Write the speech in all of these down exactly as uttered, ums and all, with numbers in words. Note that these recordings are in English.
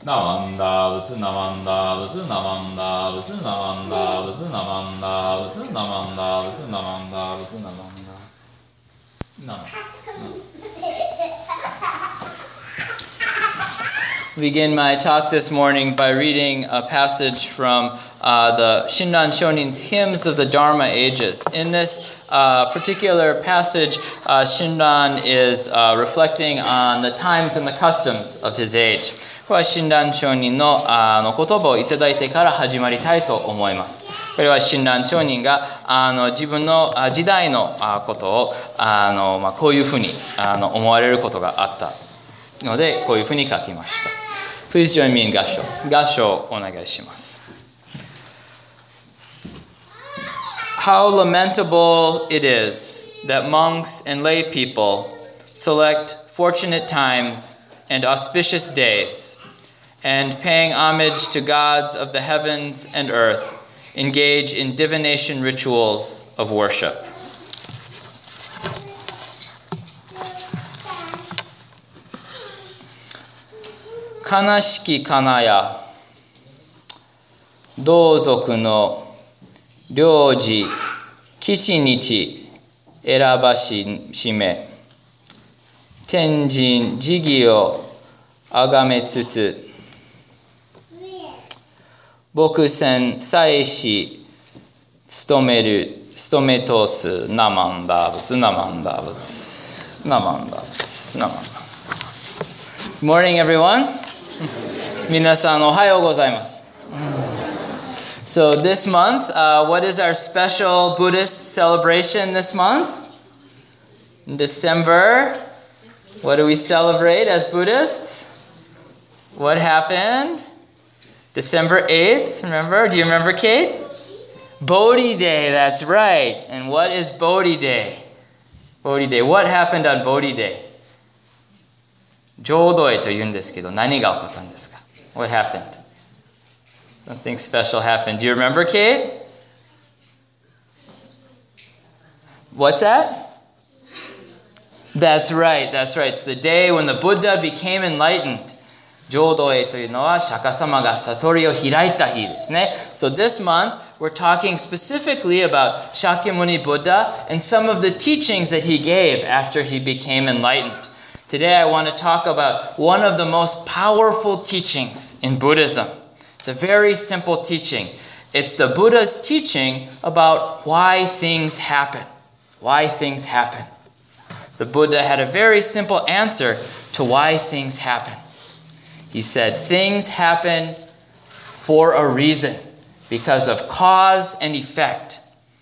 ナマンダブツナマンダブツナマンダブツナマンダブツナマンダブツナマンダブツナマンダブツナマンダナマン Begin my talk this morning by reading a passage from uh, the Shinran Shonin's Hymns of the Dharma Ages. In this uh, particular passage, uh, Shinran is uh, reflecting on the times and the customs of his age. これは親鸞上人のあの言葉をいただいてから始まりたいと思います。これは親鸞上人があの自分の時代のことをあの、まあ、こういうふうにあの思われることがあったので、こういうふうに書きました。Please join me in 合唱。合唱お願いします。How lamentable it is that monks and lay people select fortunate times and auspicious days, and paying homage to gods of the heavens and earth, engage in divination rituals of worship. 悲しきかなや同族の領事吉日選ばししめ天神慈義をあがめつつ牧船祭司務める務め通すナマンダ仏ナマンダ仏ナマンダ仏ナマンダ Good morning, everyone. 皆さんおはようございます。So this month, uh, what is our special Buddhist celebration this month? In December, what do we celebrate as Buddhists? What happened? December eighth, remember? Do you remember, Kate? Bodhi Day, that's right. And what is Bodhi Day? Bodhi Day. What happened on Bodhi Day? 浄土へと言うんですけど、何が起こったんですか? What happened? Something special happened. Do you remember, Kate? What's that? That's right, that's right. It's the day when the Buddha became enlightened. 浄土へというのは釈迦様が悟りを開いた日ですね。So this month, we're talking specifically about Shakyamuni Buddha and some of the teachings that he gave after he became enlightened. Today, I want to talk about one of the most powerful teachings in Buddhism. It's a very simple teaching. It's the Buddha's teaching about why things happen. Why things happen. The Buddha had a very simple answer to why things happen. He said, things happen for a reason, because of cause and effect.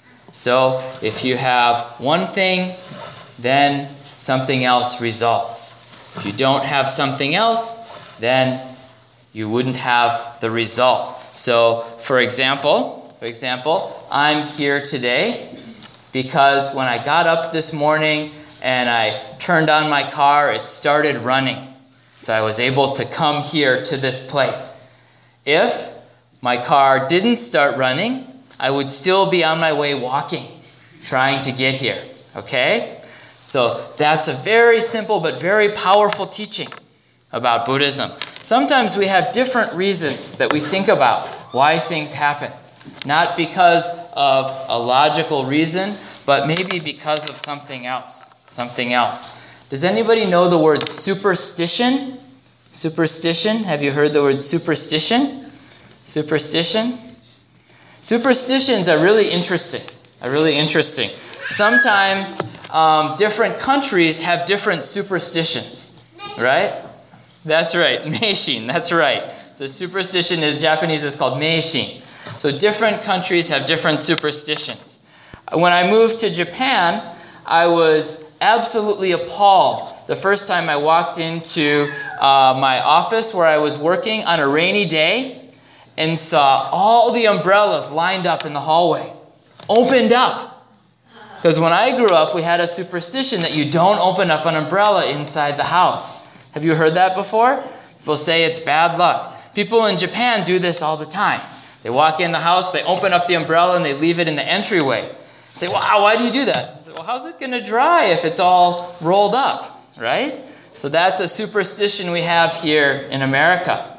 So if you have one thing, then something else results. If you don't have something else, then you wouldn't have the result. So, for example, for example, I'm here today because when I got up this morning and I turned on my car, it started running. So I was able to come here to this place. If my car didn't start running, I would still be on my way walking, trying to get here. Okay? So that's a very simple but very powerful teaching about Buddhism. Sometimes we have different reasons that we think about why things happen. Not because of a logical reason, but maybe because of something else. Something else. Does anybody know the word superstition? Superstition? Have you heard the word superstition? Superstition? Superstitions are really interesting. Are really interesting. Sometimes um, different countries have different superstitions, right? That's right, meishin, that's right. So superstition in Japanese is called meishin. So different countries have different superstitions. When I moved to Japan, I was absolutely appalled the first time I walked into uh, my office where I was working on a rainy day and saw all the umbrellas lined up in the hallway, opened up. Because when I grew up, we had a superstition that you don't open up an umbrella inside the house. Have you heard that before? People say it's bad luck. People in Japan do this all the time. They walk in the house, they open up the umbrella, and they leave it in the entryway. Say, wow, why do you do that? I say, well, how's it going to dry if it's all rolled up, right? So that's a superstition we have here in America.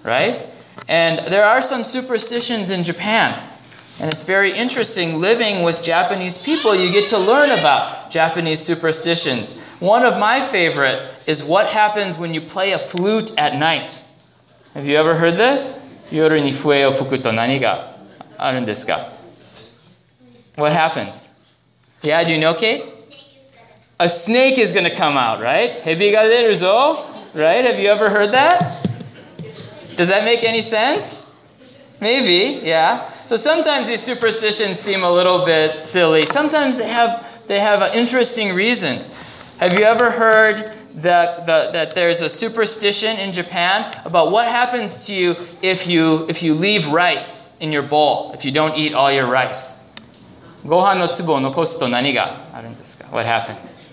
right? And there are some superstitions in Japan. And it's very interesting living with Japanese people. You get to learn about Japanese superstitions. One of my favorite is what happens when you play a flute at night. Have you ever heard this? 夜に笛を吹くと何があるんですか? What happens? Yeah, do you know, Kate? A snake is going to come out, right? 蛇が出るぞ, right? Have you ever heard that? Does that make any sense? Maybe, yeah. So sometimes these superstitions seem a little bit silly. Sometimes they have they have interesting reasons. Have you ever heard that the, that there's a superstition in Japan about what happens to you if you if you leave rice in your bowl, if you don't eat all your rice? ご飯の粒を残すと何があるんですか? What happens?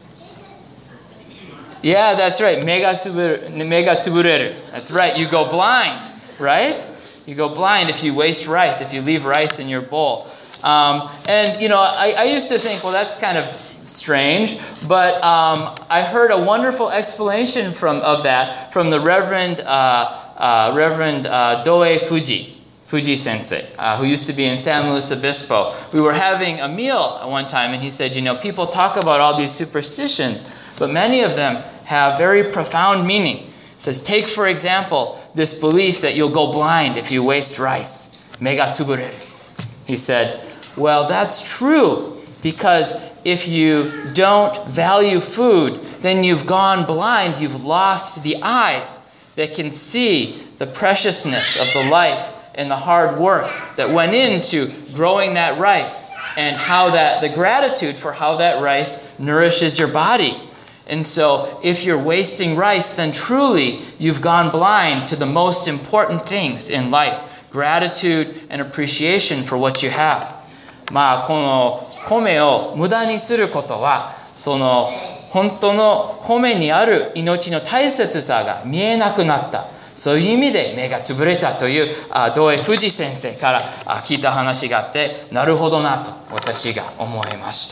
Yeah, that's right. 目がつぶる、目がつぶれる. That's right. You go blind, right? You go blind if you waste rice, if you leave rice in your bowl. Um, and, you know, I, I used to think, well, that's kind of strange. But um, I heard a wonderful explanation from of that from the Reverend uh, uh, Reverend uh, Doe Fuji, Fuji Sensei, uh, who used to be in San Luis Obispo. We were having a meal at one time, and he said, you know, people talk about all these superstitions, but many of them have very profound meaning. He says, take, for example, this belief that you'll go blind if you waste rice. Mega tsubureru. He said, well, that's true, because if you don't value food, then you've gone blind. You've lost the eyes that can see the preciousness of the life and the hard work that went into growing that rice, and how that the gratitude for how that rice nourishes your body. And so if you're wasting rice, then truly you've gone blind to the most important things in life. Gratitude and appreciation for what you have. まあこの米を無駄にすることは、その本当の米にある命の大切さが見えなくなった。そういう意味で目がつぶれたという道江富士先生から聞いた話があって、なるほどなと私が思いました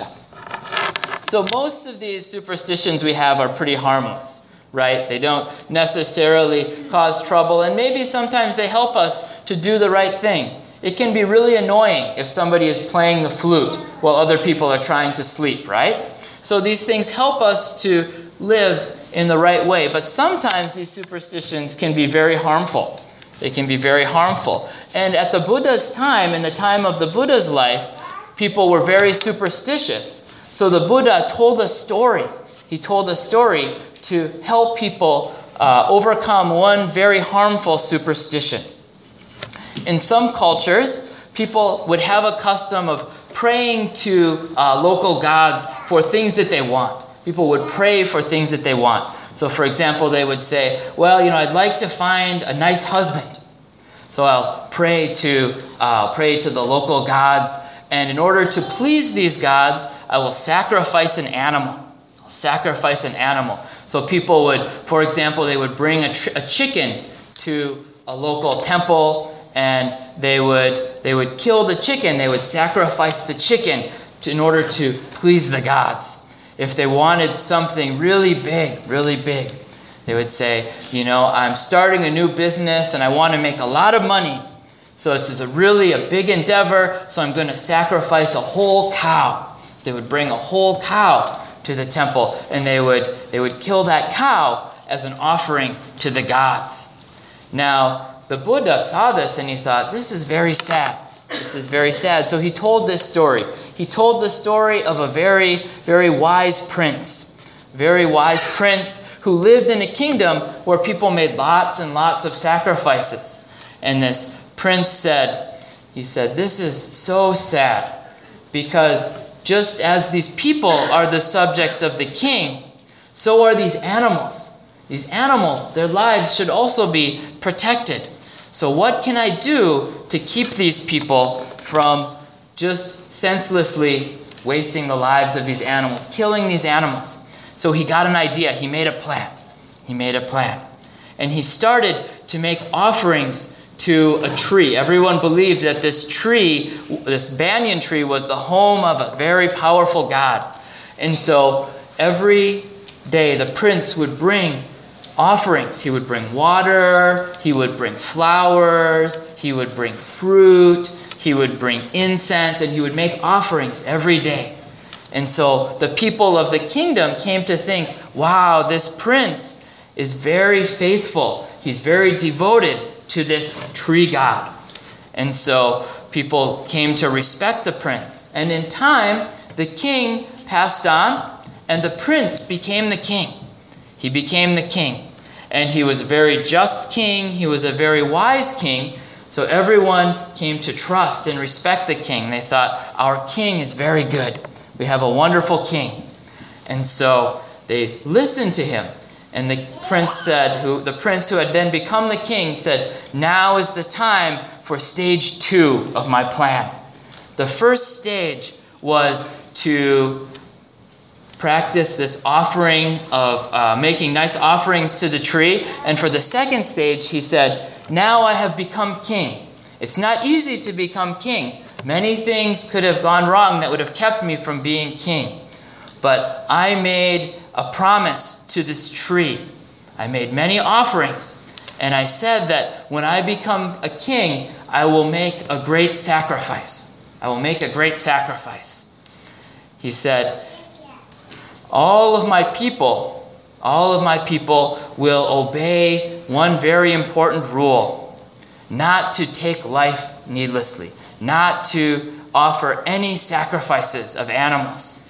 。So most of these superstitions we have are pretty harmless, right? They don't necessarily cause trouble, and maybe sometimes they help us to do the right thing. It can be really annoying if somebody is playing the flute while other people are trying to sleep, right? So these things help us to live in the right way, but sometimes these superstitions can be very harmful. They can be very harmful. And at the Buddha's time, in the time of the Buddha's life, people were very superstitious. So the Buddha told a story. He told a story to help people uh, overcome one very harmful superstition. In some cultures, people would have a custom of praying to uh, local gods for things that they want. People would pray for things that they want. So for example, they would say, well, you know, I'd like to find a nice husband. So I'll pray to, uh, pray to the local gods. And in order to please these gods, I will sacrifice an animal. I'll sacrifice an animal. So people would, for example, they would bring a, tr- a chicken to a local temple, and they would they would kill the chicken. They would sacrifice the chicken to, in order to please the gods. If they wanted something really big, really big, they would say, you know, I'm starting a new business and I want to make a lot of money. So it's a really a big endeavor, so I'm going to sacrifice a whole cow. So they would bring a whole cow to the temple, and they would they would kill that cow as an offering to the gods. Now, the Buddha saw this and he thought, this is very sad. This is very sad. So he told this story. He told the story of a very, very wise prince. Very wise prince who lived in a kingdom where people made lots and lots of sacrifices. And this Prince said, he said, this is so sad, because just as these people are the subjects of the king, so are these animals. These animals, their lives should also be protected. So what can I do to keep these people from just senselessly wasting the lives of these animals, killing these animals? So he got an idea. He made a plan. He made a plan. And he started to make offerings to a tree. Everyone believed that this tree, this banyan tree, was the home of a very powerful god. And so every day the prince would bring offerings. He would bring water, he would bring flowers, he would bring fruit, he would bring incense, and he would make offerings every day. And so the people of the kingdom came to think, wow, this prince is very faithful. He's very devoted to this tree god. And so people came to respect the prince. And in time, the king passed on, and the prince became the king. He became the king. And he was a very just king. He was a very wise king. So everyone came to trust and respect the king. They thought, our king is very good. We have a wonderful king. And so they listened to him. And the prince said, who the prince who had then become the king said, now is the time for stage two of my plan. The first stage was to practice this offering of uh, making nice offerings to the tree. And for the second stage, he said, now I have become king. It's not easy to become king. Many things could have gone wrong that would have kept me from being king. But I made a promise to this tree. I made many offerings. And I said that when I become a king, I will make a great sacrifice. I will make a great sacrifice. He said, all of my people, all of my people will obey one very important rule. Not to take life needlessly. Not to offer any sacrifices of animals.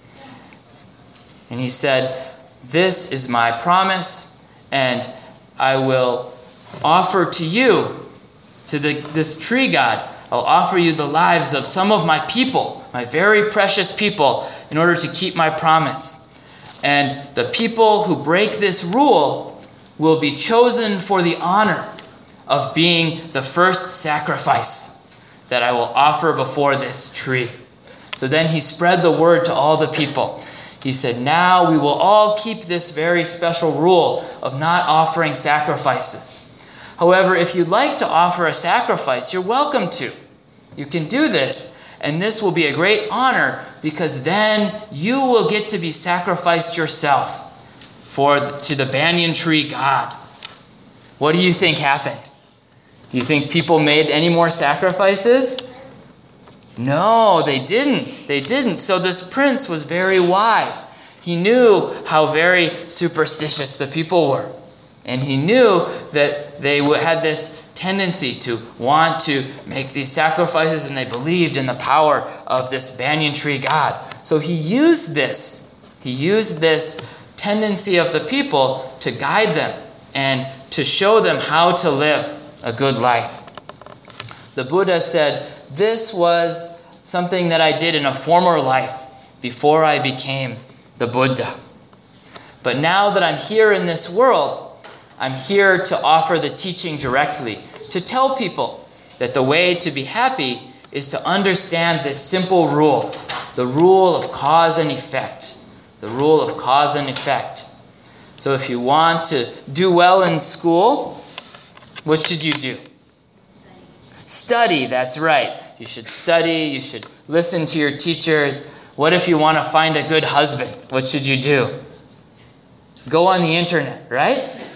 And he said, this is my promise, and I will offer to you, to the, this tree god, I'll offer you the lives of some of my people, my very precious people, in order to keep my promise. And the people who break this rule will be chosen for the honor of being the first sacrifice that I will offer before this tree. So then he spread the word to all the people. He said, now we will all keep this very special rule of not offering sacrifices. However, if you'd like to offer a sacrifice, you're welcome to. You can do this, and this will be a great honor because then you will get to be sacrificed yourself for to the banyan tree god. What do you think happened? Do you think people made any more sacrifices? No, they didn't. They didn't. So this prince was very wise. He knew how very superstitious the people were. And he knew that they had this tendency to want to make these sacrifices, and they believed in the power of this banyan tree god. So he used this. He used this tendency of the people to guide them and to show them how to live a good life. The Buddha said, this was something that I did in a former life before I became the Buddha. But now that I'm here in this world, I'm here to offer the teaching directly, to tell people that the way to be happy is to understand this simple rule, the rule of cause and effect, the rule of cause and effect. So if you want to do well in school, what should you do? Study, that's right. You should study, you should listen to your teachers. What if you want to find a good husband? What should you do? Go on the internet, right?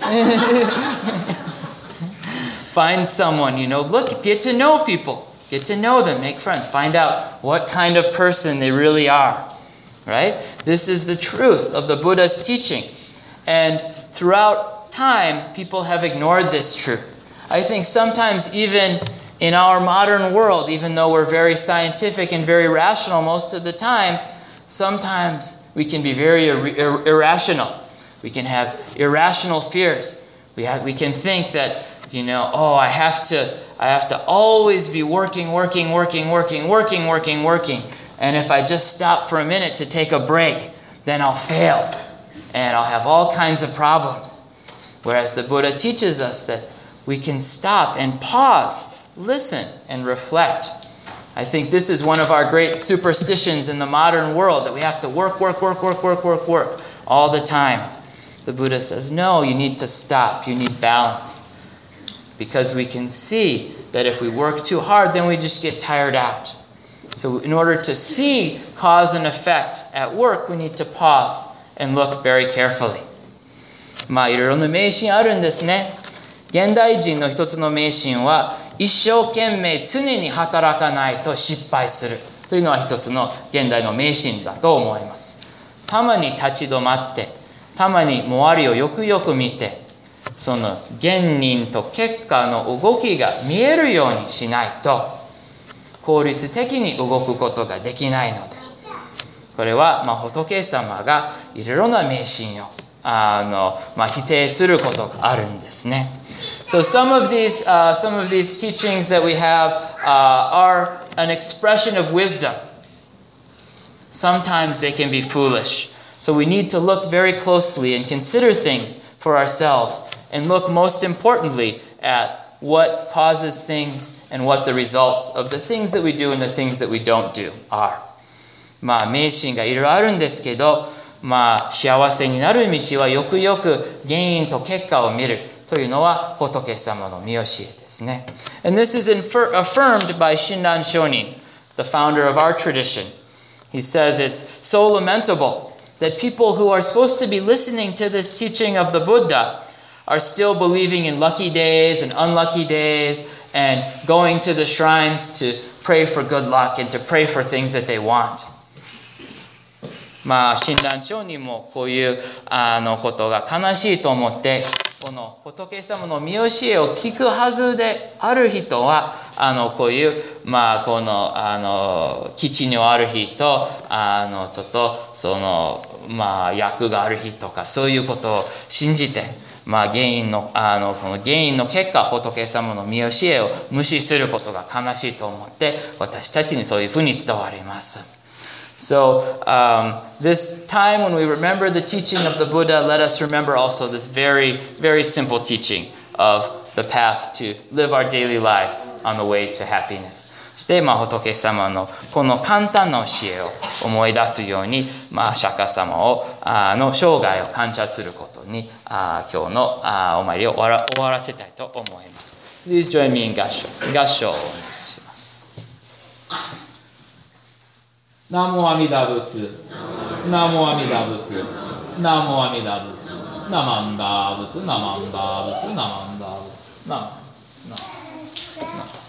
Find someone, you know, look, get to know people. Get to know them, make friends. Find out what kind of person they really are, right? This is the truth of the Buddha's teaching. And throughout time, people have ignored this truth. I think sometimes even in our modern world, even though we're very scientific and very rational most of the time, sometimes we can be very ir- ir- irrational. We can have irrational fears. We have, we can think that, you know, oh, I have to, I have to always be working, working, working, working, working, working, working. And if I just stop for a minute to take a break, then I'll fail. And I'll have all kinds of problems. Whereas the Buddha teaches us that we can stop and pause, listen, and reflect. I think this is one of our great superstitions in the modern world, that we have to work, work, work, work, work, work, work all the time. The Buddha says, no, you need to stop. You need balance. Because we can see that if we work too hard, then we just get tired out. So in order to see cause and effect at work, we need to pause and look very carefully. まあいろいろな迷信あるんですね。現代人の一つの迷信は、一生懸命常に働かないと失敗するというのは一つの現代の迷信だと思います。たまに立ち止まって、たまに周りをよくよく見て、その原因と結果の動きが見えるようにしないと効率的に動くことができないので、これはまあ仏様がいろいろな迷信をあの、まあ、否定することがあるんですね。So some of these, uh, some of these teachings that we have uh, are an expression of wisdom. Sometimes they can be foolish. So we need to look very closely and consider things for ourselves and look most importantly at what causes things and what the results of the things that we do and the things that we don't do are. まあ迷信がいろいろあるんですけど、まあ幸せになる道はよくよく原因と結果を見るというのは仏様の見教えですね。And this is infer- affirmed by Shinran Shonin, the founder of our tradition. He says it's so lamentable that people who are supposed to be listening to this teaching of the Buddha are still believing in lucky days and unlucky days and going to the shrines to pray for good luck and to pray for things that they want. まあ親鸞上人もこういうあのことが悲しいと思って、この仏様の見教えを聞くはずである人はあのこういうまあこのあの基地にある人あのととそのまあ役がある人とかそういうことを信じて、まあ原因のあのこの原因の結果仏様の見教えを無視することが悲しいと思って私たちにそういうふうに伝わります。So um, this time when we remember the teaching of the Buddha, let us remember also this very, very simple teaching of the path to live our daily lives on the way to happiness. そして、まあ、仏様のこの簡単な教えを思い出すように、まあ、釈迦様をあの生涯を感謝することにあ今日のあお参りを終わら、終わらせたいと思います。Please join me in 合唱。合唱をお願いします。 ナモ阿弥陀仏、ナモ阿弥陀仏、ナモ阿弥陀仏、ナマンダ仏、ナマンダ仏、ナマンダ仏、ナマンダ仏。